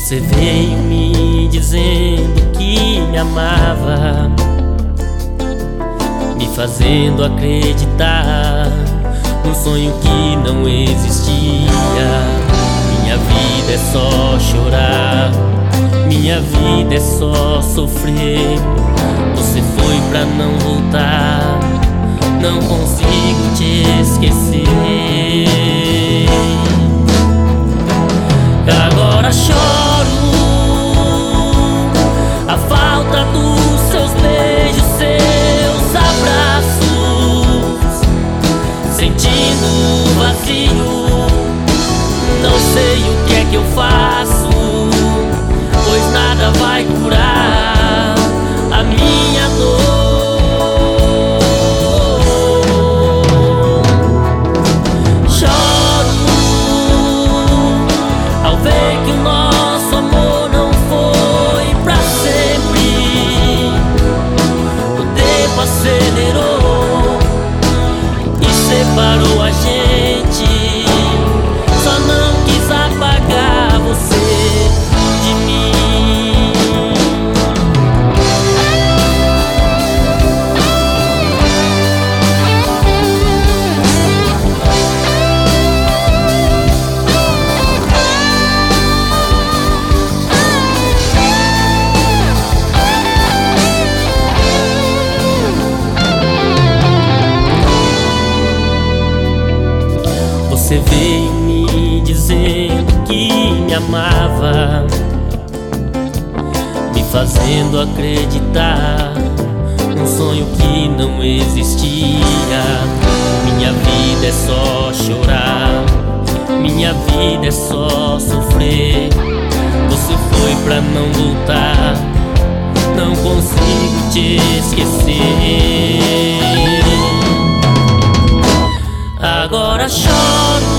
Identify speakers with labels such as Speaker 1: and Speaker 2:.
Speaker 1: Você veio me dizendo que me amava, me fazendo acreditar num sonho que não existia. Minha vida é só chorar, minha vida é só sofrer. Você foi pra não voltar, não consigo te esquecer. Agora choro a falta dos seus beijos, seus abraços, sentindo vazio. Não sei o que é que eu faço, pois nada vai curar a minha dor. Choro ao ver que o nosso amor não foi pra sempre. O tempo acelerou e separou a gente. Só não quis apagar você de mim. Você veio me dizendo que me amava, me fazendo acreditar num sonho que não existia. Minha vida é só chorar, minha vida é só sofrer. Você foi pra não voltar, não consigo te esquecer. Agora choro